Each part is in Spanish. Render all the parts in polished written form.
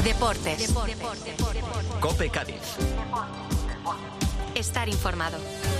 Deportes. COPE Cádiz. Estar informado.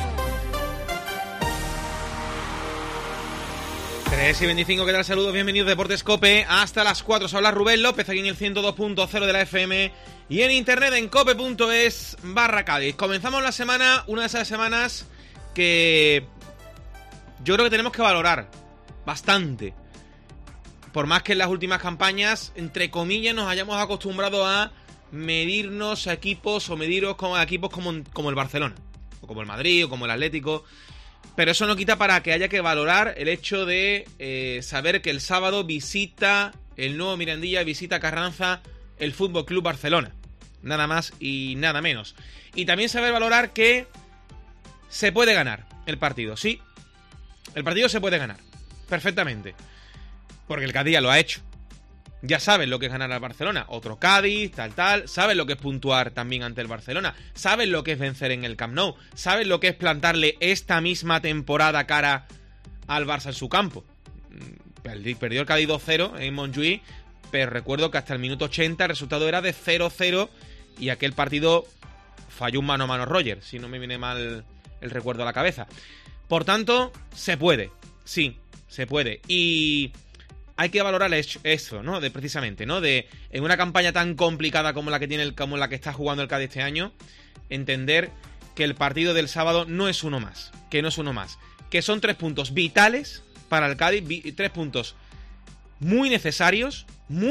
3:25, ¿qué tal? Saludos, bienvenidos a Deportes COPE. Hasta las 4 os habla Rubén López, aquí en el 102.0 de la FM y en internet en cope.es/Cádiz. Comenzamos la semana, una de esas semanas que yo creo que tenemos que valorar bastante. Por más que en las últimas campañas, entre comillas, nos hayamos acostumbrado a medirnos a equipos o mediros a equipos como el Barcelona, o como el Madrid, o como el Atlético. Pero eso no quita para que haya que valorar el hecho de saber que el sábado visita el nuevo Mirandilla, visita Carranza el Fútbol Club Barcelona. Nada más y nada menos. Y también saber valorar que se puede ganar el partido. Sí, el partido se puede ganar perfectamente. Porque el Cádiz ya lo ha hecho. Ya saben lo que es ganar al Barcelona. Otro Cádiz, tal. Saben lo que es puntuar también ante el Barcelona. Saben lo que es vencer en el Camp Nou. Saben lo que es plantarle esta misma temporada cara al Barça en su campo. Perdió el Cádiz 2-0 en Montjuïc, pero recuerdo que hasta el minuto 80 el resultado era de 0-0 y aquel partido falló un mano a mano Roger, si no me viene mal el recuerdo a la cabeza. Por tanto, se puede. Sí, se puede. Y hay que valorar eso, ¿no? Precisamente, ¿no? En una campaña tan complicada como la que está jugando el Cádiz este año, entender que el partido del sábado no es uno más. Que no es uno más. Que son 3 puntos vitales para el Cádiz, 3 puntos muy necesarios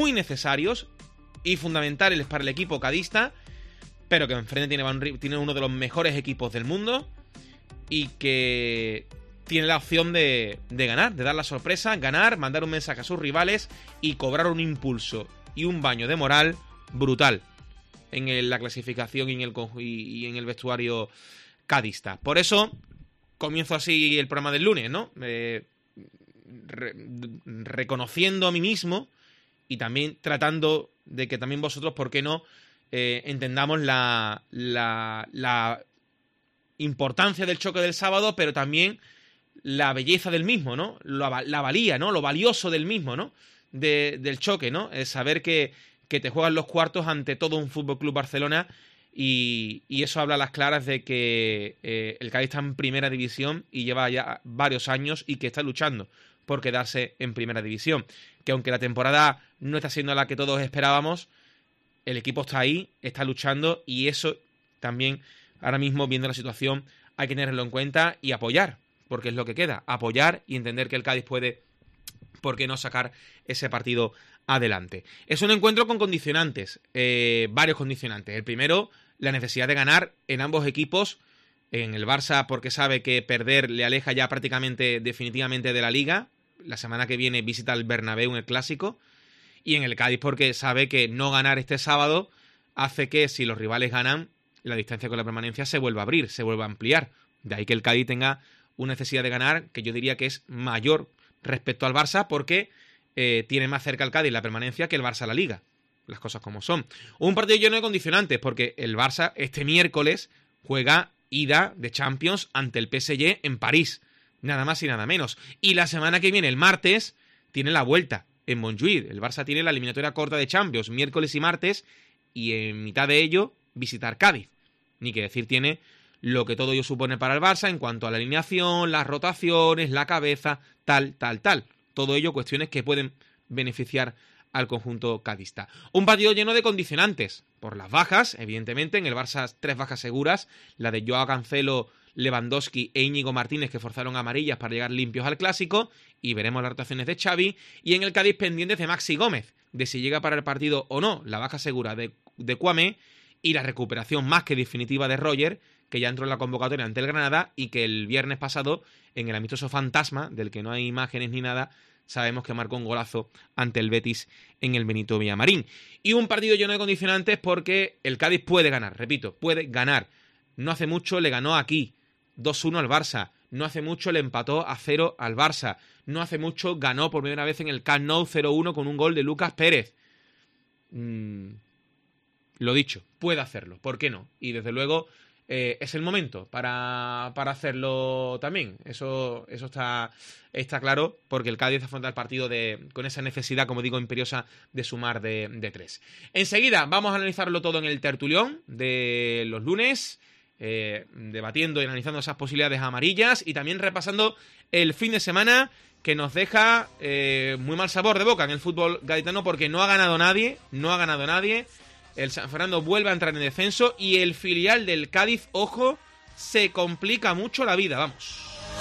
y fundamentales para el equipo cadista, pero que enfrente tiene uno de los mejores equipos del mundo y que tiene la opción de ganar, de dar la sorpresa, ganar, mandar un mensaje a sus rivales y cobrar un impulso y un baño de moral brutal en la clasificación y en el vestuario cadista. Por eso comienzo así el programa del lunes, ¿no? Reconociendo a mí mismo y también tratando de que también vosotros, ¿por qué no?, entendamos la importancia del choque del sábado, pero también la belleza del mismo, ¿no? La valía, ¿no? Lo valioso del mismo, ¿no? Del choque, ¿no? Es saber que te juegan los cuartos ante todo un Fútbol Club Barcelona y eso habla a las claras de que el Cádiz está en primera división y lleva ya varios años y que está luchando por quedarse en primera división. Que aunque la temporada no está siendo la que todos esperábamos, el equipo está ahí, está luchando y eso también, ahora mismo, viendo la situación, hay que tenerlo en cuenta y apoyar. Porque es lo que queda, apoyar y entender que el Cádiz puede, ¿por qué no?, sacar ese partido adelante. Es un encuentro con condicionantes, varios condicionantes. El primero, la necesidad de ganar en ambos equipos. En el Barça, porque sabe que perder le aleja ya prácticamente definitivamente de la Liga. La semana que viene visita el Bernabéu en el Clásico. Y en el Cádiz, porque sabe que no ganar este sábado hace que, si los rivales ganan, la distancia con la permanencia se vuelva a abrir, se vuelva a ampliar. De ahí que el Cádiz tenga una necesidad de ganar que yo diría que es mayor respecto al Barça, porque tiene más cerca el Cádiz la permanencia que el Barça la Liga. Las cosas como son. Un partido lleno de condicionantes, porque el Barça este miércoles juega ida de Champions ante el PSG en París. Nada más y nada menos. Y la semana que viene, el martes, tiene la vuelta en Montjuïc. El Barça tiene la eliminatoria corta de Champions, miércoles y martes, y en mitad de ello, visitar Cádiz. Ni que decir tiene lo que todo ello supone para el Barça en cuanto a la alineación, las rotaciones, la cabeza, tal. Todo ello cuestiones que pueden beneficiar al conjunto cadista. Un partido lleno de condicionantes. Por las bajas, evidentemente, en el Barça 3 bajas seguras, la de Joao Cancelo, Lewandowski e Íñigo Martínez, que forzaron amarillas para llegar limpios al Clásico, y veremos las rotaciones de Xavi, y en el Cádiz pendientes de Maxi Gómez, de si llega para el partido o no, la baja segura de Kouamé, y la recuperación más que definitiva de Roger, que ya entró en la convocatoria ante el Granada y que el viernes pasado, en el amistoso fantasma, del que no hay imágenes ni nada, sabemos que marcó un golazo ante el Betis en el Benito Villamarín. Y un partido lleno de condicionantes porque el Cádiz puede ganar, repito, puede ganar. No hace mucho le ganó aquí 2-1 al Barça, no hace mucho le empató a 0 al Barça, no hace mucho ganó por primera vez en el Camp Nou 0-1 con un gol de Lucas Pérez. Lo dicho, puede hacerlo, ¿por qué no? Y desde luego es el momento para hacerlo también. Eso está claro, porque el Cádiz afronta el partido con esa necesidad, como digo, imperiosa de sumar de 3. Enseguida vamos a analizarlo todo en el tertulión de los lunes, debatiendo y analizando esas posibilidades amarillas y también repasando el fin de semana, que nos deja muy mal sabor de boca en el fútbol gaditano, porque no ha ganado nadie. El San Fernando vuelve a entrar en descenso y el filial del Cádiz, ojo, se complica mucho la vida, vamos.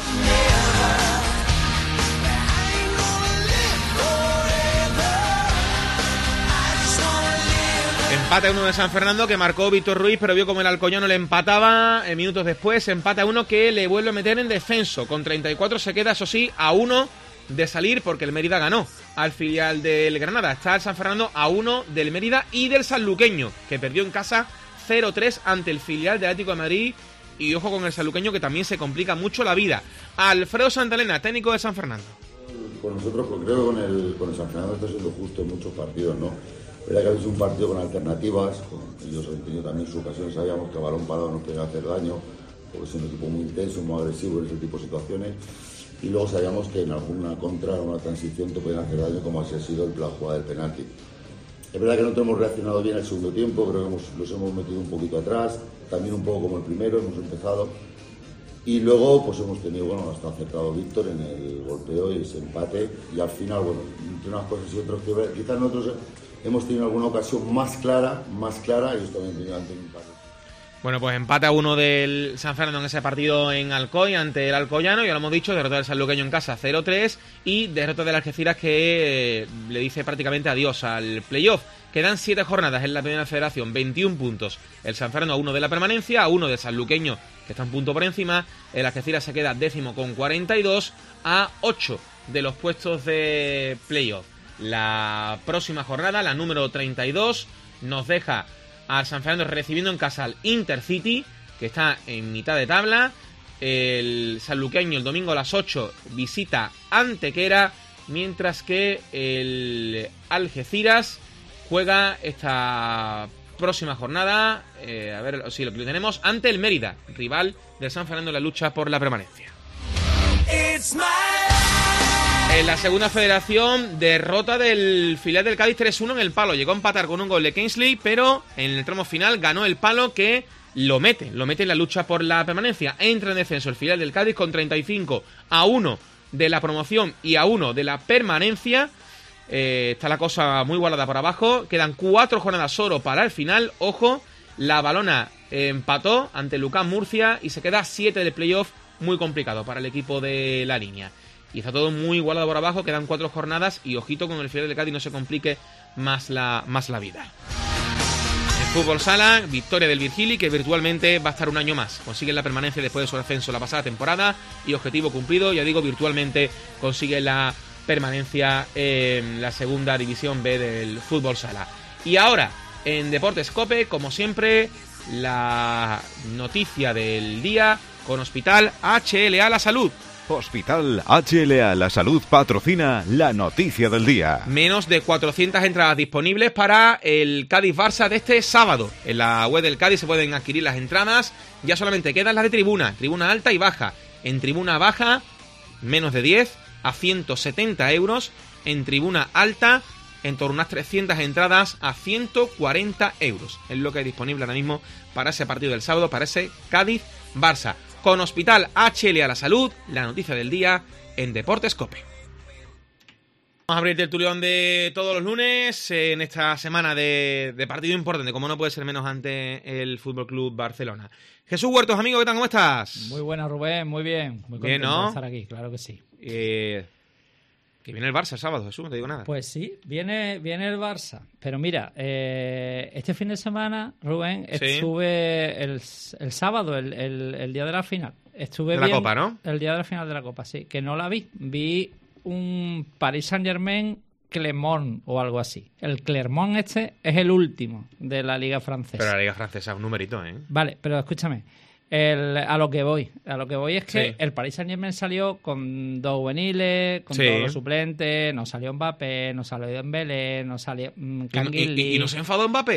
Empate a 1 de San Fernando, que marcó Víctor Ruiz, pero vio como el Alcoyano le empataba minutos después. Empate a 1 que le vuelve a meter en descenso. Con 34 se queda, eso sí, a 1 de salir, porque el Mérida ganó al filial del Granada. Está el San Fernando a 1 del Mérida y del Sanluqueño, que perdió en casa 0-3 ante el filial del Atlético de Madrid. Y ojo con el sanluqueño, que también se complica mucho la vida. Alfredo Santalena, técnico de San Fernando. Con nosotros, pues creo que con el San Fernando está siendo justo en muchos partidos, ¿no? Era que habéis un partido con alternativas, ellos han tenido también su ocasión, sabíamos que a balón parado nos podía hacer daño, porque es un equipo muy intenso, muy agresivo en ese tipo de situaciones. Y luego sabíamos que en alguna contra o una transición te pueden hacer daño, como así ha sido la jugada del penalti. Es verdad que nosotros hemos reaccionado bien al segundo tiempo, creo que los hemos metido un poquito atrás, también un poco como el primero, hemos empezado. Y luego pues hemos tenido, hasta acertado Víctor en el golpeo y ese empate. Y al final, entre unas cosas y otras, que quizás nosotros hemos tenido alguna ocasión más clara, y ellos también tenían ante un empate. Bueno, pues empate a 1 del San Fernando en ese partido en Alcoy ante el Alcoyano, ya lo hemos dicho, derrota del Sanluqueño en casa 0-3 y derrota del Algeciras, que le dice prácticamente adiós al playoff. Quedan 7 jornadas en la Primera Federación, 21 puntos. El San Fernando a 1 de la permanencia, a 1 del Sanluqueño, que está un punto por encima. El Algeciras se queda décimo con 42, a 8 de los puestos de playoff. La próxima jornada, la número 32, nos deja al San Fernando recibiendo en casa al Intercity, que está en mitad de tabla. El sanluqueño el domingo a las 8 visita Antequera, mientras que el Algeciras juega esta próxima jornada, a ver si lo que tenemos, ante el Mérida, rival del San Fernando en la lucha por la permanencia. En la segunda federación, derrota del filial del Cádiz 3-1 en el Palo. Llegó a empatar con un gol de Kingsley, pero en el tramo final ganó el Palo, que lo mete en la lucha por la permanencia. Entra en descenso el filial del Cádiz con 35, a 1 de la promoción y a 1 de la permanencia. Está la cosa muy igualada por abajo. Quedan 4 jornadas solo para el final. Ojo, la Balona empató ante Lucán Murcia y se queda 7 del playoff. Muy complicado para el equipo de la línea. Y está todo muy igualado por abajo, quedan 4 jornadas y ojito con el filial de Cádiz, no se complique más la vida. En fútbol sala, victoria del Virgili, que virtualmente va a estar un año más. Consigue la permanencia después de su ascenso la pasada temporada y objetivo cumplido, ya digo, virtualmente consigue la permanencia en la segunda división B del fútbol sala. Y ahora, en Deportes Cope, como siempre, la noticia del día con Hospital HLA La Salud. Hospital HLA La Salud patrocina la noticia del día. Menos de 400 entradas disponibles para el Cádiz-Barça de este sábado. En la web del Cádiz se pueden adquirir las entradas. Ya solamente quedan las de tribuna alta y baja. En tribuna baja, menos de 10 a 170 euros. En tribuna alta, en torno a unas 300 entradas a 140 euros. Es lo que hay disponible ahora mismo para ese partido del sábado, para ese Cádiz-Barça. Con Hospital HLA La Salud, la noticia del día en Deportes Cope. Vamos a abrir el tertulión de todos los lunes en esta semana de partido importante, como no puede ser menos, ante el Fútbol Club Barcelona. Jesús Huertos, amigo, ¿qué tal? ¿Cómo estás? Muy buena, Rubén, muy bien. Muy bien, contento ¿no? de estar aquí, claro que sí. Que viene el Barça el sábado, Jesús, no te digo nada. Pues sí, viene el Barça. Pero mira, este fin de semana, Rubén, ¿Sí? estuve el sábado, el día de la final. Estuve de la viendo Copa, ¿no? El día de la final de la Copa, sí. Que no la vi. Vi un Paris Saint-Germain Clermont o algo así. El Clermont es el último de la Liga Francesa. Pero la Liga Francesa es un numerito, ¿eh? Vale, pero escúchame. A lo que voy es que Sí. el Paris Saint-Germain salió con 2 juveniles, con Sí. todos los suplentes, no salió Mbappé, no salió Dembélé, no salió Canguilí. ¿Y no se enfadó Mbappé?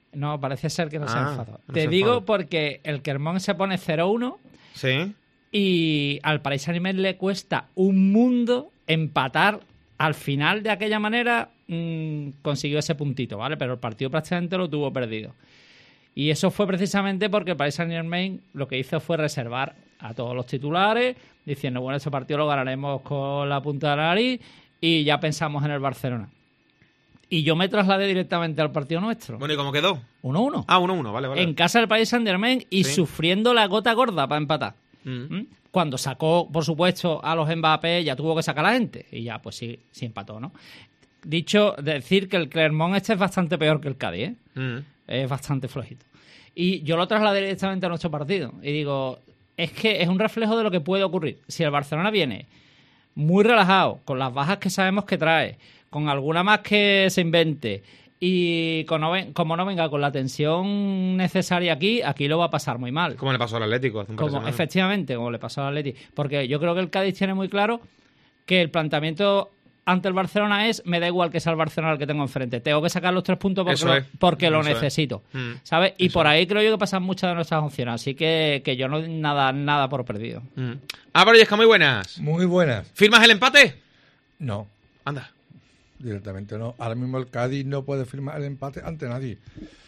No, parece ser que no se enfadó. no Te se digo enfadó. porque el Clermont se pone 0-1 Sí. y al Paris Saint-Germain le cuesta un mundo empatar. Al final, de aquella manera, consiguió ese puntito, ¿vale? Pero el partido prácticamente lo tuvo perdido. Y eso fue precisamente porque el Paris Saint-Germain lo que hizo fue reservar a todos los titulares, diciendo, bueno, este partido lo ganaremos con la punta de la nariz y ya pensamos en el Barcelona. Y yo me trasladé directamente al partido nuestro. Bueno, ¿y cómo quedó? 1-1. Ah, 1-1, vale. En casa del Paris Saint-Germain y Sí. sufriendo la gota gorda para empatar. Mm. Cuando sacó, por supuesto, a los Mbappé, ya tuvo que sacar a la gente. Y ya, pues sí empató, ¿no? Decir que el Clermont este es bastante peor que el Cádiz, ¿eh? Mm. Es bastante flojito. Y yo lo trasladé directamente a nuestro partido. Y digo, es que es un reflejo de lo que puede ocurrir. Si el Barcelona viene muy relajado, con las bajas que sabemos que trae, con alguna más que se invente, y como no venga con la tensión necesaria aquí lo va a pasar muy mal. ¿Cómo le pasó al Atlético hace un par de semanas? Efectivamente, como le pasó al Atleti. Porque yo creo que el Cádiz tiene muy claro que el planteamiento ante el Barcelona es, me da igual que sea el Barcelona el que tengo enfrente, tengo que sacar los 3 puntos porque lo necesito, ¿sabes? Y por ahí creo yo que pasan muchas de nuestras opciones, así que yo no doy nada por perdido. Álvaro Yesca, muy buenas. Muy buenas. ¿Firmas el empate? No, Anda. directamente no. Ahora mismo el Cádiz no puede firmar el empate ante nadie.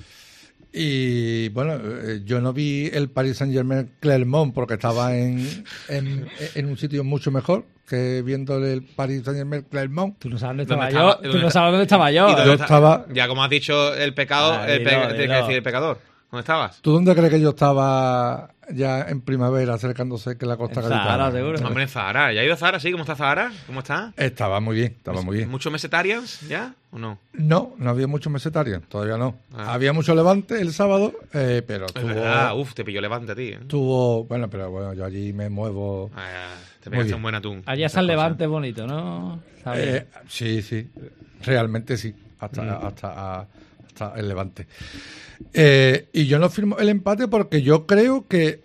Y bueno, yo no vi el Paris Saint-Germain Clermont porque estaba en un sitio mucho mejor que viendo el Paris Saint-Germain Clermont. Tú no sabes ¿Dónde dónde estaba yo. estaba? Tú no sabes dónde estaba yo. ¿Y dónde Yo está- estaba- Ya como has dicho el pecado, Dilo. tienes que decir el pecador. ¿Dónde estabas? ¿Tú dónde crees que yo estaba ya en primavera acercándose que la costa En Zahara, gaditana? seguro. Hombre, en Zahara. ¿Ya ha ido a Zahara? ¿Sí? ¿Cómo está Zahara? ¿Cómo está? Estaba muy bien, estaba muy bien. ¿Muchos mesetarians ya o no? No había muchos mesetarios, todavía no. Ah. Había mucho levante el sábado, pero Es verdad. tuvo... Uf, te pilló levante a ti. ¿eh? Bueno, yo allí me muevo... Te Muy pegaste bien. un buen atún. Allí está el Levante bonito, ¿no? Está bien. Sí, realmente sí, hasta el Levante. Y yo no firmo el empate porque yo creo que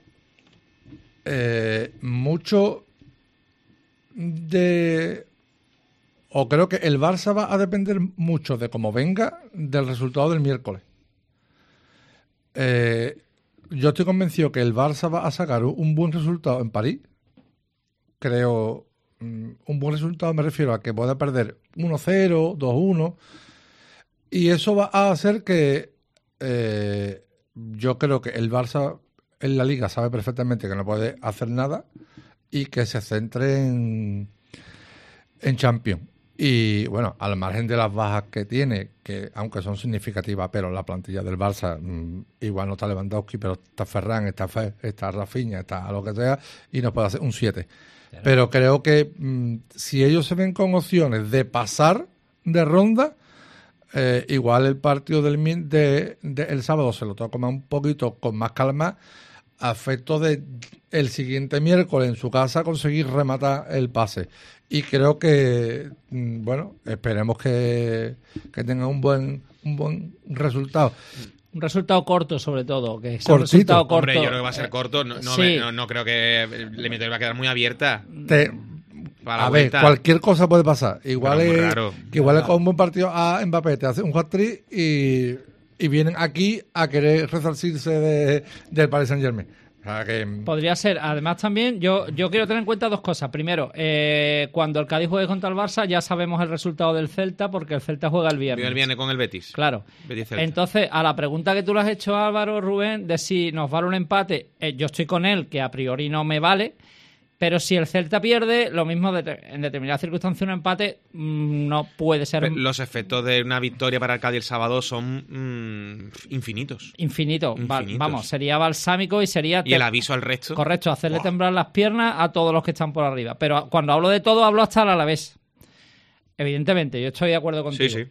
creo que el Barça va a depender mucho de cómo venga del resultado del miércoles. Yo estoy convencido que el Barça va a sacar un buen resultado en París. Creo, un buen resultado me refiero a que pueda perder 1-0, 2-1, y eso va a hacer que yo creo que el Barça en la Liga sabe perfectamente que no puede hacer nada y que se centre en Champions. Y bueno, al margen de las bajas que tiene, que aunque son significativas, pero la plantilla del Barça, igual no está Lewandowski, pero está Ferran, está Rafinha, está lo que sea, y nos puede hacer un 7. Pero creo que si ellos se ven con opciones de pasar de ronda, igual el partido el sábado se lo toma un poquito con más calma, a efecto de el siguiente miércoles en su casa conseguir rematar el pase. Y creo que, bueno, esperemos que tenga un buen resultado. Un resultado corto, sobre todo. Que sea Cortito. un resultado corto. Hombre, yo creo que va a ser corto. Sí. No creo que el eliminatorio va a quedar muy abierta. Para la A ver, vuelta. cualquier cosa puede pasar. Igual Pero muy es raro. que igual es con un buen partido a Mbappé, te hace un hat-trick y vienen aquí a querer resarcirse del Paris Saint-Germain. O sea que Podría ser. Además, también yo quiero tener en cuenta dos cosas. Primero, cuando el Cádiz juegue contra el Barça, ya sabemos el resultado del Celta, porque el Celta juega el viernes. Él viene con el Betis. Claro. Betis Celta. Entonces, a la pregunta que tú le has hecho, Álvaro, Rubén, de si nos vale un empate, yo estoy con él, que a priori no me vale. Pero si el Celta pierde, lo mismo en determinadas circunstancias un empate no puede ser Los efectos de una victoria para el Cádiz el sábado son infinitos. infinito. Infinitos. Vamos, sería balsámico y sería... Y el aviso al resto. Correcto, hacerle temblar las piernas a todos los que están por arriba. Pero cuando hablo de todo, hablo hasta el Alavés. Evidentemente, yo estoy de acuerdo contigo. Sí.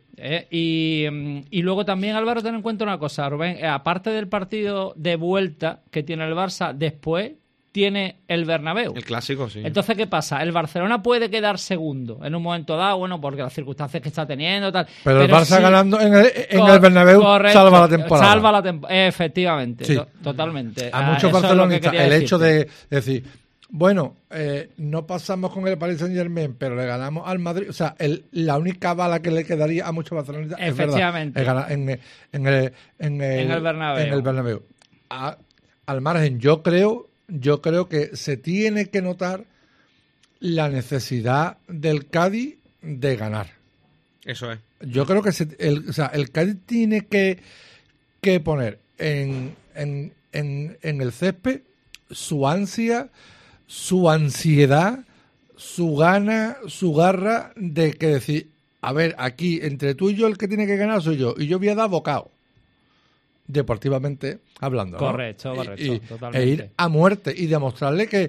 Y luego también, Álvaro, ten en cuenta una cosa, Rubén. Aparte del partido de vuelta que tiene el Barça, después tiene el Bernabéu. El clásico, sí. Entonces, ¿qué pasa? El Barcelona puede quedar segundo en un momento dado, bueno, porque las circunstancias que está teniendo, tal. pero el Barça sí, ganando en el Bernabéu correcto, salva la temporada. Salva la temporada, efectivamente, Sí. totalmente. A muchos eso es lo que barcelonistas quería el hecho decirte. de decir bueno, no pasamos con el Paris Saint-Germain, pero le ganamos al Madrid. O sea, la única bala que le quedaría a muchos barcelonistas es verdad, es ganar en el Bernabéu. En el Bernabéu. Al margen, yo creo que se tiene que notar la necesidad del Cádiz de ganar. Eso es. Yo creo que el Cádiz tiene que poner en el césped su ansia, su ansiedad, su gana, su garra de que decir, a ver, aquí entre tú y yo el que tiene que ganar soy yo, y yo voy a dar bocado, deportivamente hablando, ¿no? Correcto, totalmente. E ir a muerte y demostrarle que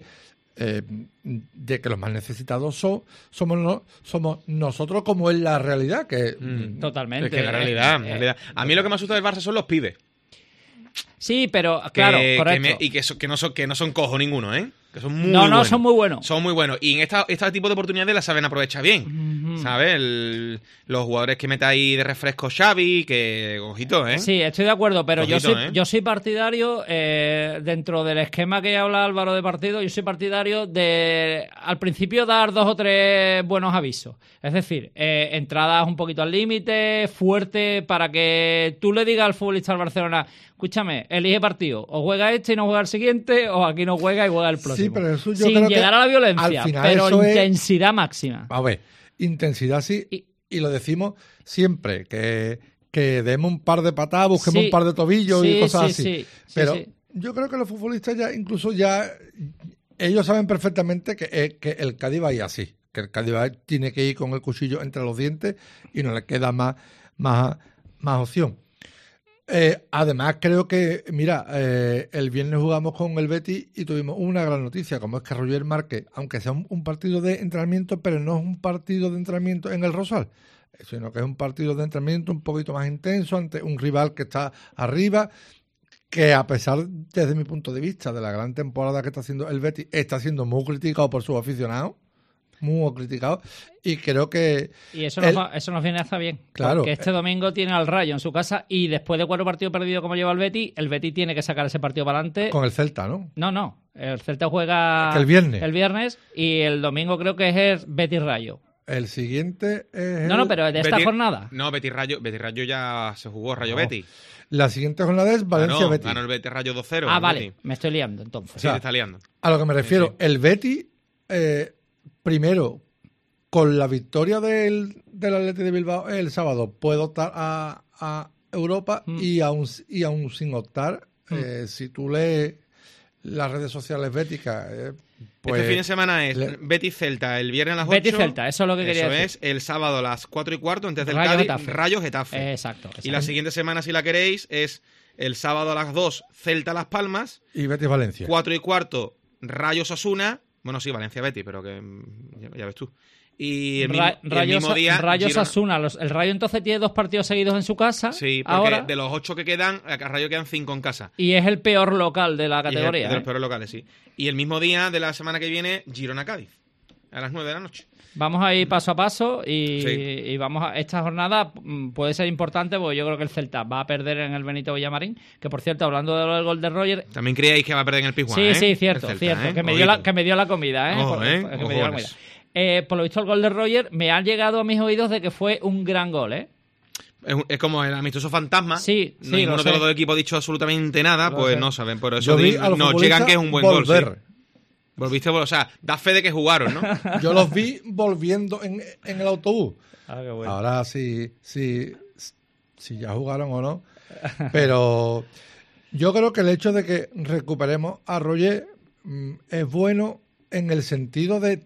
de que los más necesitados somos nosotros, como es la realidad, que totalmente. Es que la realidad. A mí lo que me asusta del Barça son los pibes. Sí, pero claro, correcto. Que no son cojos ninguno, ¿eh? Que son muy buenos. No, son muy buenos. Son muy buenos. Y en este tipo de oportunidades las saben aprovechar bien. ¿Sabes? Los jugadores que mete ahí de refresco Xavi, que ojito, ¿eh? Sí, estoy de acuerdo, pero ojito, yo soy partidario, dentro del esquema que habla Álvaro de partido, yo soy partidario de al principio dar 2 o 3 buenos avisos. Es decir, entradas un poquito al límite, fuerte, para que tú le digas al futbolista del Barcelona, escúchame, elige partido, o juega este y no juega el siguiente, o aquí no juega y juega el próximo. Sí, pero eso yo sin creo llegar que a la violencia, al final pero eso intensidad máxima. A ver, intensidad sí, y lo decimos siempre, que demos un par de patadas, busquemos un par de tobillos y cosas así. Pero yo creo que los futbolistas ya ellos saben perfectamente que el Cádiz va a ir así, que el Cádiz tiene que ir con el cuchillo entre los dientes y no le queda más opción. Además, creo que, mira, el viernes jugamos con el Betis y tuvimos una gran noticia, como es que Roger Márquez, aunque sea un partido de entrenamiento, pero no es un partido de entrenamiento en el Rosal, sino que es un partido de entrenamiento un poquito más intenso ante un rival que está arriba, que a pesar, desde mi punto de vista, de la gran temporada que está haciendo el Betis, está siendo muy criticado por sus aficionados. Muy criticado, y creo que y eso nos viene hasta bien, claro, porque este domingo tiene al Rayo en su casa y después de 4 partidos perdidos como lleva el Betis tiene que sacar ese partido para adelante con el Celta, ¿no? No, el Celta juega el viernes y el domingo creo que es el Betis Rayo. El siguiente es No, pero de esta jornada. No, Betis Rayo ya se jugó, Rayo Betis. La siguiente jornada es Valencia-Betis. Ganó el Betis Rayo 2-0. Ah, vale, Betis. me estoy liando entonces. Sí, te está liando. A lo que me refiero, sí. El Betis, primero, con la victoria del Athletic de Bilbao el sábado, puede optar a Europa y aún sin optar, si tú lees las redes sociales béticas, pues... Este fin de semana es Betis-Celta el viernes a las 8. Betis-Celta, eso es lo que quería decir. Eso es, el sábado a las 4:15, antes del Rayo Cádiz, Rayo-Getafe. Exacto. Y la siguiente semana, si la queréis, es el sábado a las 2, Celta-Las Palmas. Y Betis-Valencia. 4:15, Rayo-Osasuna. Bueno, sí, Valencia-Betis, pero que ya ves tú. Y el mismo día... Rayo-Osasuna. El Rayo entonces tiene 2 partidos seguidos en su casa. Sí, porque ahora, de los 8 que quedan, a Rayo quedan 5 en casa. Y es el peor local de la categoría. Es de los peores locales, sí. Y el mismo día de la semana que viene, Girona-Cádiz, a las 9 de la noche. Vamos a ir paso a paso y vamos a... Esta jornada puede ser importante porque yo creo que el Celta va a perder en el Benito Villamarín, que por cierto, hablando del gol de Roger... También creíais que va a perder en el Pizjuán, Sí, cierto, Celta, que me dio la comida, ¿eh? Ojo, que me dio la comida. Por lo visto el gol de Roger me ha llegado a mis oídos de que fue un gran gol, ¿eh? Es como el amistoso fantasma. Sí, ninguno de los dos equipos ha dicho absolutamente nada, pues no saben. Por eso nos llegan que es un buen gol. Sí. Volviste, o sea, da fe de que jugaron, ¿no? Yo los vi volviendo en el autobús. Qué bueno. Ahora sí ya jugaron o no. Pero yo creo que el hecho de que recuperemos a Roger es bueno en el sentido de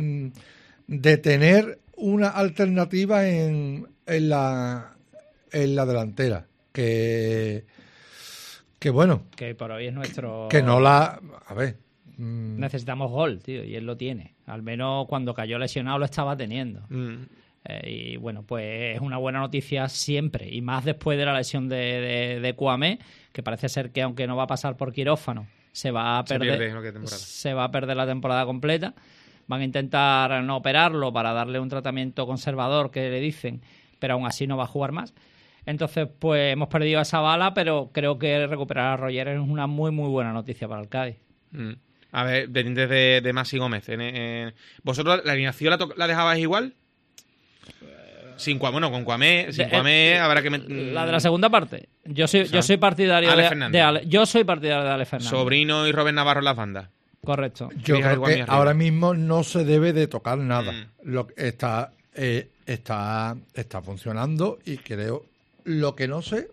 tener una alternativa en la delantera. Que bueno. Que por hoy es nuestro... Que no la... A ver... Necesitamos gol, tío, y él lo tiene. Al menos cuando cayó lesionado lo estaba teniendo. Y bueno, pues es una buena noticia siempre, y más después de la lesión de Kouamé, que parece ser que aunque no va a pasar por quirófano, se va a perder la temporada completa. Van a intentar no operarlo para darle un tratamiento conservador que le dicen, pero aún así no va a jugar más. Entonces, pues hemos perdido esa bala, pero creo que recuperar a Roger es una muy, muy buena noticia para el Cádiz. A ver, pendientes de Maxi Gómez. ¿Vosotros la alineación la dejabais igual? Sin Cuamé, con Cuamé habrá que... La de la segunda parte. Yo soy partidario de Ale Fernández. Sobrino y Robert Navarro en las bandas. Correcto. Yo creo que ahora mismo no se debe de tocar nada. Lo que está funcionando y creo... Lo que no sé...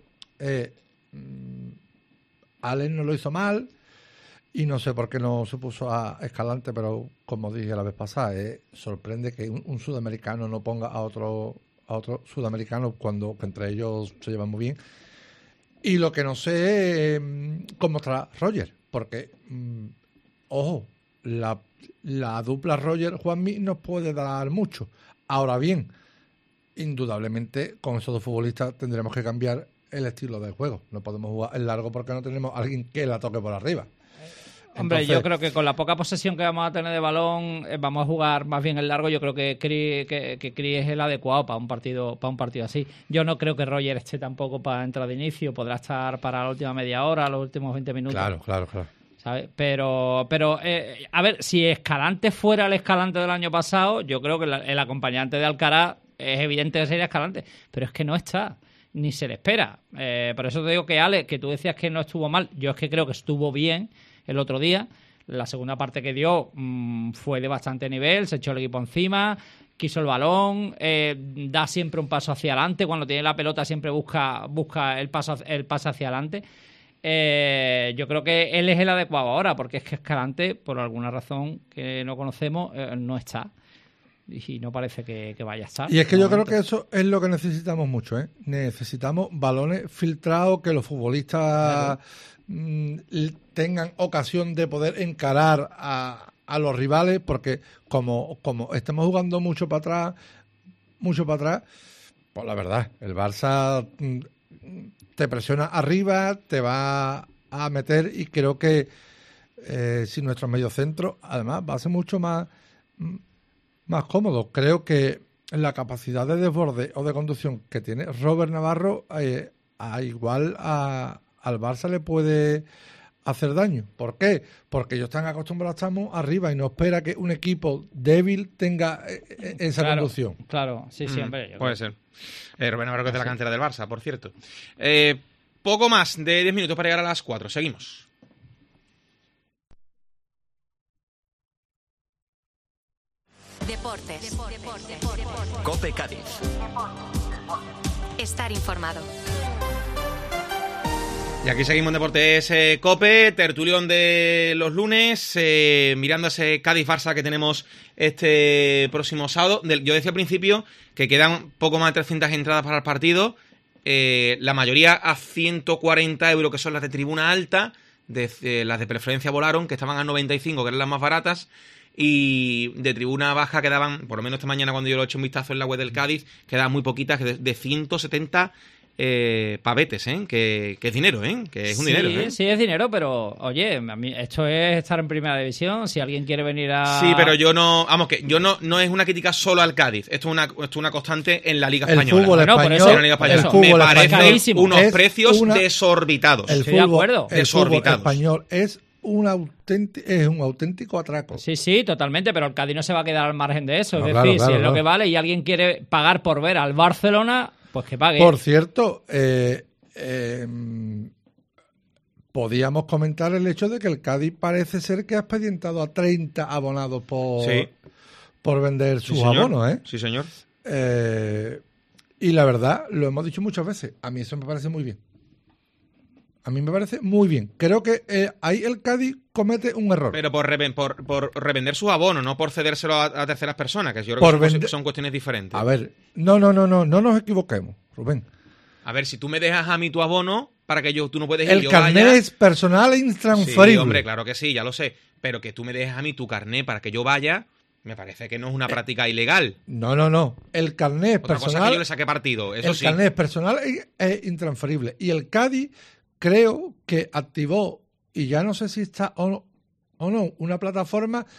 Alex no lo hizo mal y no sé por qué no se puso a Escalante, pero como dije la vez pasada, sorprende que un sudamericano no ponga a otro sudamericano cuando entre ellos se llevan muy bien. Y lo que no sé es cómo estará Roger, porque ojo, la dupla Roger-Juanmi nos puede dar mucho. Ahora bien, indudablemente con esos dos futbolistas tendremos que cambiar el estilo de juego. No podemos jugar en largo porque no tenemos a alguien que la toque por arriba. Hombre, Entonces, yo creo que con la poca posesión que vamos a tener de balón, vamos a jugar más bien el largo. Yo creo que Cris es el adecuado para un partido así. Yo no creo que Roger esté tampoco para entrar de inicio. Podrá estar para la última media hora, los últimos 20 minutos. Claro. ¿Sabes? Pero a ver, si Escalante fuera el Escalante del año pasado, yo creo que el acompañante de Alcaraz es evidente que sería Escalante. Pero es que no está. Ni se le espera. Por eso te digo que Alex, que tú decías que no estuvo mal, yo es que creo que estuvo bien el otro día. La segunda parte que dio fue de bastante nivel, se echó el equipo encima, quiso el balón, da siempre un paso hacia adelante, cuando tiene la pelota siempre busca el paso hacia adelante. Yo creo que él es el adecuado ahora, porque es que Escalante, por alguna razón que no conocemos, no está. Y no parece que vaya a estar. Y es que yo creo que eso es lo que necesitamos mucho, ¿eh? Necesitamos balones filtrados, que los futbolistas tengan ocasión de poder encarar a los rivales, porque como estamos jugando mucho para atrás, pues la verdad, el Barça te presiona arriba, te va a meter, y creo que si nuestro mediocentro además va a ser mucho más cómodo. Creo que la capacidad de desborde o de conducción que tiene Robert Navarro igual al Barça le puede hacer daño. ¿Por qué? Porque ellos están acostumbrados, estamos arriba y no espera que un equipo débil tenga esa conducción. Claro, sí, hombre. Puede ser. Robert Navarro, que es de la cantera del Barça, por cierto. Poco más de 10 minutos para llegar a las 4. Seguimos. Deportes. COPE Cádiz. Estar informado. Y aquí seguimos en Deportes COPE, tertulión de los lunes, mirando ese Cádiz-Barça que tenemos este próximo sábado. Yo decía al principio que quedan poco más de 300 entradas para el partido, la mayoría a 140 euros, que son las de tribuna alta, las de preferencia volaron, que estaban a 95, que eran las más baratas, y de tribuna baja quedaban, por lo menos esta mañana cuando yo lo he hecho un vistazo en la web del Cádiz, quedaban muy poquitas, de 170 pavetes, que es dinero, que es un dinero. Sí, es dinero, pero oye, a mí esto es estar en primera división. Si alguien quiere venir a... Sí, pero yo no es una crítica solo al Cádiz, esto es una constante en la Liga Española. Fútbol español, me parecen carísimo. unos precios desorbitados. Estoy de acuerdo. El fútbol español es un auténtico atraco. Sí, totalmente, pero el Cádiz no se va a quedar al margen de eso. No, es decir, claro, si es lo que vale y alguien quiere pagar por ver al Barcelona, pues que pague. Por cierto, podíamos comentar el hecho de que el Cádiz parece ser que ha expedientado a 30 abonados por vender sus abonos, ¿eh? Sí, señor. Y la verdad, lo hemos dicho muchas veces, a mí eso me parece muy bien. A mí me parece muy bien. Creo que ahí el Cádiz comete un error. Pero por revender sus abonos, no por cedérselo a terceras personas, que yo creo que son cuestiones diferentes. A ver, no nos equivoquemos, Rubén. A ver, si tú me dejas a mí tu abono para que tú no puedes ir, el carné es personal e intransferible. Sí, hombre, claro que sí, ya lo sé. Pero que tú me dejes a mí tu carné para que yo vaya, me parece que no es una práctica ilegal. No. El carné es Otra personal. cosa que yo le saqué partido, eso sí. El carné es personal e intransferible. Y el Cádiz creo que activó, y ya no sé si está o no, una plataforma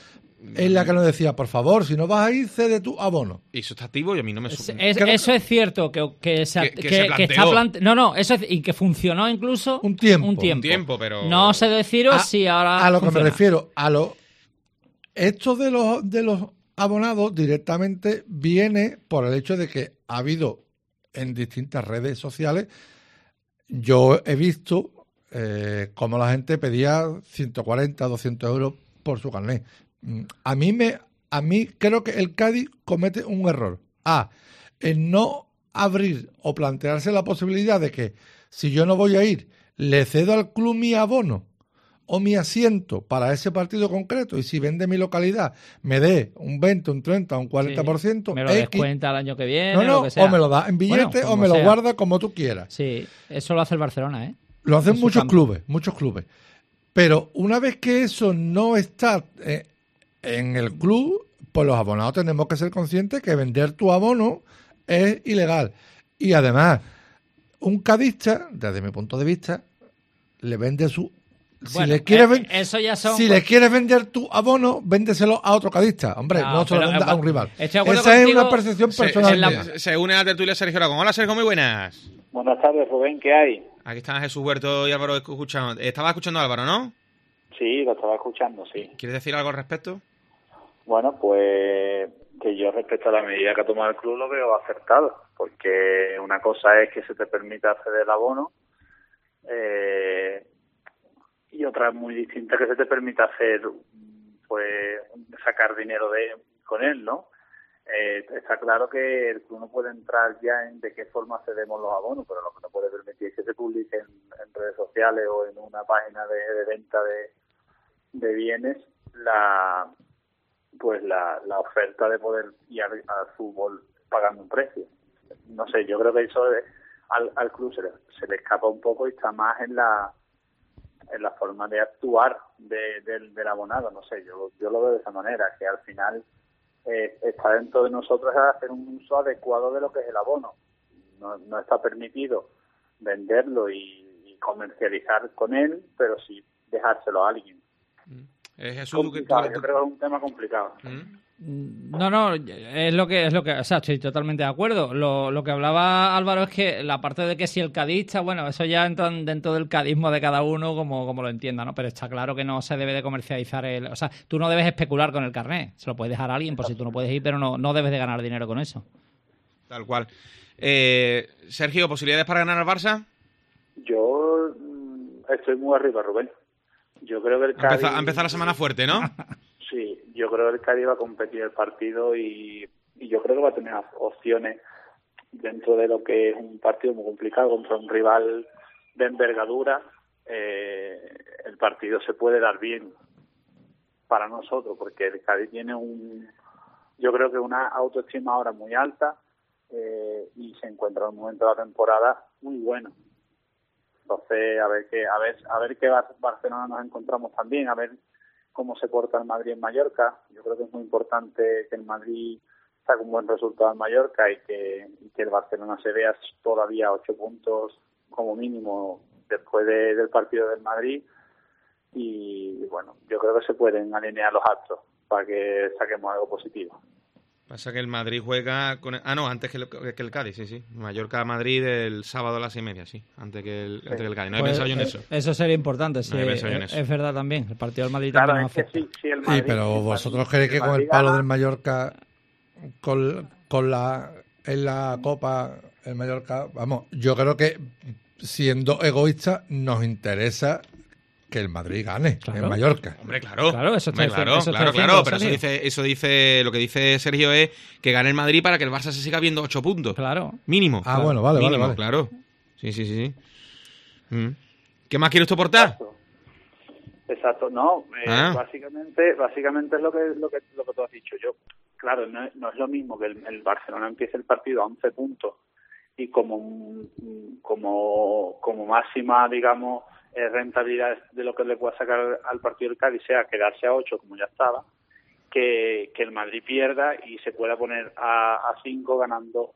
en la que nos decía, por favor, si no vas a ir, cede tu abono. Y eso está activo y a mí no me suena. Eso es cierto, que se está planteado. No, eso es, y que funcionó incluso un tiempo. Un tiempo, pero... No sé deciros si ahora a lo funciona. que me refiero, esto de los abonados directamente viene por el hecho de que ha habido en distintas redes sociales, yo he visto cómo la gente pedía 140, 200 euros por su carnet. A mí creo que el Cádiz comete un error. En no abrir o plantearse la posibilidad de que si yo no voy a ir, le cedo al club mi abono o mi asiento para ese partido concreto, y si vende mi localidad me dé un 20, un 30, un 40%, me lo descuenta el año que viene, no, lo que sea. O me lo da en billete o me lo guarda como tú quieras. Sí, eso lo hace el Barcelona, ¿eh? Lo hacen muchos clubes. Pero una vez que eso no está en el club, pues los abonados tenemos que ser conscientes que vender tu abono es ilegal. Y además, un cadista, desde mi punto de vista, le vende su... Si le quieres vender tu abono, véndeselo a otro cadista. Hombre, no se lo venda a un rival. Esa es una percepción personal mía. Se une a la tertulia Sergio Aragón. Hola, Sergio, muy buenas. Buenas tardes, Rubén, ¿qué hay? Aquí están Jesús Huerto y Álvaro escuchando. Estaba escuchando a Álvaro, ¿no? Sí, lo estaba escuchando, sí. ¿Quieres decir algo al respecto? Bueno, pues que yo respecto a la medida que ha tomado el club lo veo acertado, porque una cosa es que se te permita acceder al abono, y otra muy distinta que se te permita hacer, pues, sacar dinero con él, ¿no? Está claro que el club no puede entrar ya en de qué forma cedemos los abonos, pero lo que no puede permitir es que se publique en redes sociales o en una página de venta de bienes la oferta de poder ir al fútbol pagando un precio. No sé, yo creo que eso al club se le escapa un poco y está más en la forma de actuar del abonado. No sé, yo lo veo de esa manera, que al final está dentro de nosotros hacer un uso adecuado de lo que es el abono. No está permitido venderlo y comercializar con él, pero sí dejárselo a alguien. Jesús, yo creo que es un tema complicado. No, es lo que, o sea, estoy totalmente de acuerdo. Lo que hablaba Álvaro es que la parte de que si el cadista, bueno, eso ya entra dentro del cadismo de cada uno como lo entienda, ¿no? Pero está claro que no se debe de comercializar o sea, tú no debes especular con el carnet, se lo puedes dejar a alguien por si tú no puedes ir, pero no debes de ganar dinero con eso. Tal cual. Sergio, ¿posibilidades para ganar al Barça? Yo estoy muy arriba, Rubén. Yo creo que el Cádiz... Ha empezado la semana fuerte, ¿no? Sí, yo creo que el Cádiz va a competir el partido y yo creo que va a tener opciones dentro de lo que es un partido muy complicado contra un rival de envergadura. El partido se puede dar bien para nosotros porque el Cádiz tiene yo creo que una autoestima ahora muy alta y se encuentra en un momento de la temporada muy bueno. Entonces, a ver qué Barcelona nos encontramos también, a ver cómo se porta el Madrid en Mallorca. Yo creo que es muy importante que el Madrid saque un buen resultado en Mallorca y que el Barcelona se vea todavía 8 puntos como mínimo después del partido del Madrid. Y bueno, yo creo que se pueden alinear los actos para que saquemos algo positivo. Pasa que el Madrid juega con... antes que el Cádiz, sí. Mallorca-Madrid el sábado a las 6:30, sí. Antes que el Cádiz. No he pensado yo en eso. Eso sería importante, sí. Es verdad también. El partido del Madrid también nos afecta. Sí, el Madrid, sí, pero vosotros creéis que con el palo del Mallorca, en la Copa, el Mallorca... Vamos, yo creo que, siendo egoísta, nos interesa que el Madrid gane en Mallorca. Hombre, claro. Claro, eso está claro. Pero eso dice, lo que dice Sergio es que gane el Madrid para que el Barça se siga viendo 8 puntos. Claro. Mínimo. Bueno, vale. Claro. Sí. ¿Qué más quieres tú aportar? Exacto. No, básicamente es lo que tú has dicho. Claro, no es lo mismo que el Barcelona empiece el partido a 11 puntos y como máxima, digamos, rentabilidad de lo que le pueda sacar al partido del Cádiz sea quedarse a 8 como ya estaba, que el Madrid pierda y se pueda poner a 5 ganando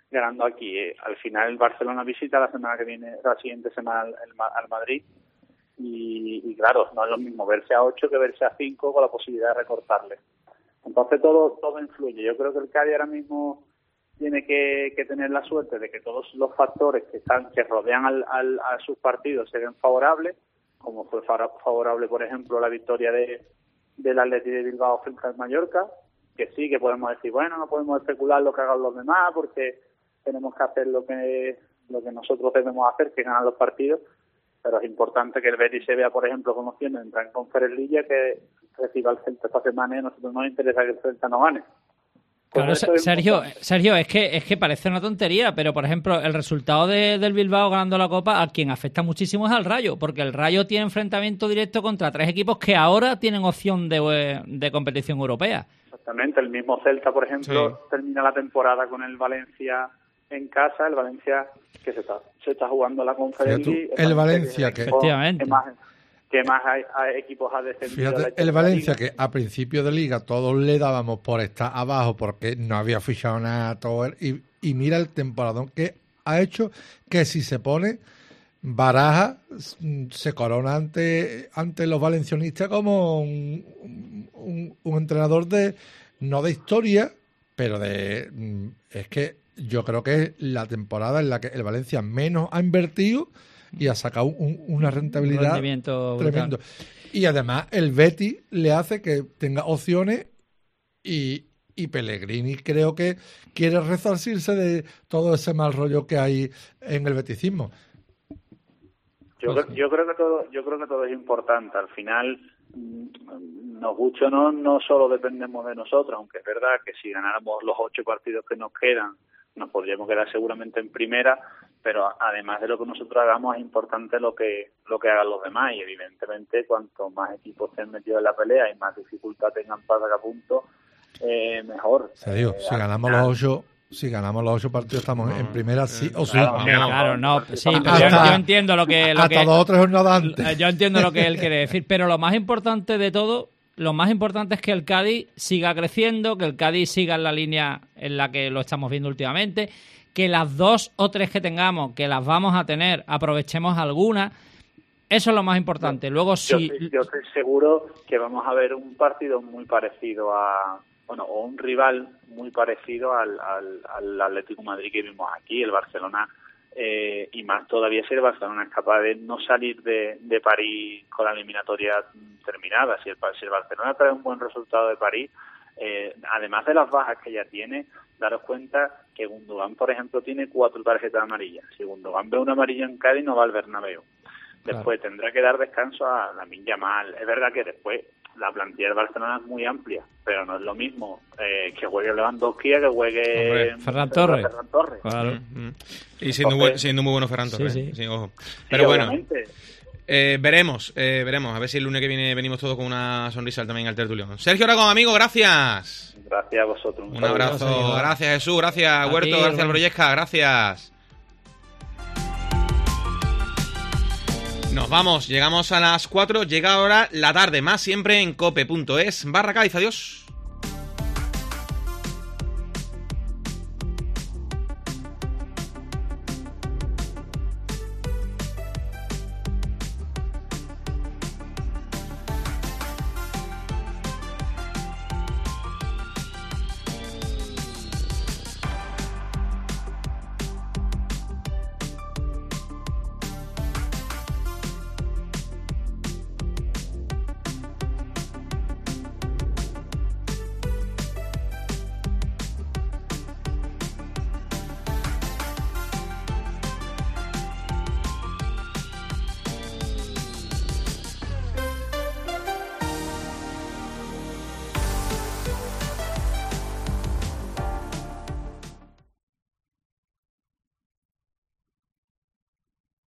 aquí. Al final el Barcelona visita la siguiente semana al Madrid y claro, no es lo mismo verse a 8 que verse a 5 con la posibilidad de recortarle. Entonces todo influye. Yo creo que el Cádiz ahora mismo tiene que tener la suerte de que todos los factores que rodean a sus partidos sean favorables, como fue favorable, por ejemplo, la victoria del Atleti de Bilbao frente al Mallorca, que sí, que podemos decir, bueno, no podemos especular lo que hagan los demás porque tenemos que hacer lo que nosotros debemos hacer, que ganar los partidos, pero es importante que el Betis se vea, por ejemplo, con opciones de entrar en Conference League, que reciba el Celta esta semana y a nosotros nos interesa que el Celta no gane. Claro, Sergio, es que parece una tontería, pero por ejemplo, el resultado del Bilbao ganando la Copa, a quien afecta muchísimo es al Rayo, porque el Rayo tiene enfrentamiento directo contra 3 equipos que ahora tienen opción de competición europea. Exactamente, el mismo Celta, por ejemplo, termina la temporada con el Valencia en casa, el Valencia que se está jugando la Conference League. El Valencia que efectivamente. ¿Qué más hay equipos a descendido? Fíjate, el Valencia que a principio de liga todos le dábamos por estar abajo porque no había fichado nada, todo y mira el temporadón que ha hecho, que si se pone Baraja se corona ante los valencianistas como un entrenador no de historia, pero es que yo creo que es la temporada en la que el Valencia menos ha invertido y ha sacado una rentabilidad tremendo. Y además el Betis le hace que tenga opciones y Pellegrini creo que quiere resarcirse de todo ese mal rollo que hay en el beticismo. Yo creo que todo es importante. Al final, nos guste o no solo dependemos de nosotros, aunque es verdad que si ganáramos los 8 partidos que nos quedan, nos podríamos quedar seguramente en primera, pero además de lo que nosotros hagamos es importante lo que hagan los demás, y evidentemente cuanto más equipos estén metidos en la pelea y más dificultad tengan para sacar puntos, mejor. Sergio, si ganamos los 8 partidos estamos en primera sí o sí. Claro, sí, pero yo entiendo lo que hasta 2 o 3 jornadas antes. Yo entiendo lo que él quiere decir, pero lo más importante de todo, lo más importante es que el Cádiz siga creciendo, que el Cádiz siga en la línea en la que lo estamos viendo últimamente, que las 2 o 3 que tengamos, que las vamos a tener, aprovechemos algunas. Eso es lo más importante. Luego sí. Yo estoy seguro que vamos a ver un partido muy parecido o un rival muy parecido al Atlético de Madrid que vimos aquí, el Barcelona, y más todavía si el Barcelona es capaz de no salir de París con la eliminatoria terminada. Si el Barcelona trae un buen resultado de París, además de las bajas que ya tiene, daros cuenta que Gundogan, por ejemplo, tiene 4 tarjetas amarillas. Si Gundogan ve una amarilla en Cádiz, no va al Bernabéu. Después tendrá que dar descanso a Lamine Yamal. Es verdad que después la plantilla del Barcelona es muy amplia, pero no es lo mismo que juegue Lewandowski a que juegue Ferran Torres. Claro. Y siendo muy bueno Ferran Torres. Sí, ojo. Pero bueno, veremos. A ver si el lunes que viene venimos todos con una sonrisa también al tertulión. Sergio Aragón, amigo, gracias. Gracias a vosotros. Un abrazo. Gracias, Jesús. Gracias, Huerto. Gracias, Albroyesca. Gracias. Nos vamos, llegamos a las 4, llega ahora la tarde, más siempre en cope.es/Cádiz. Adiós.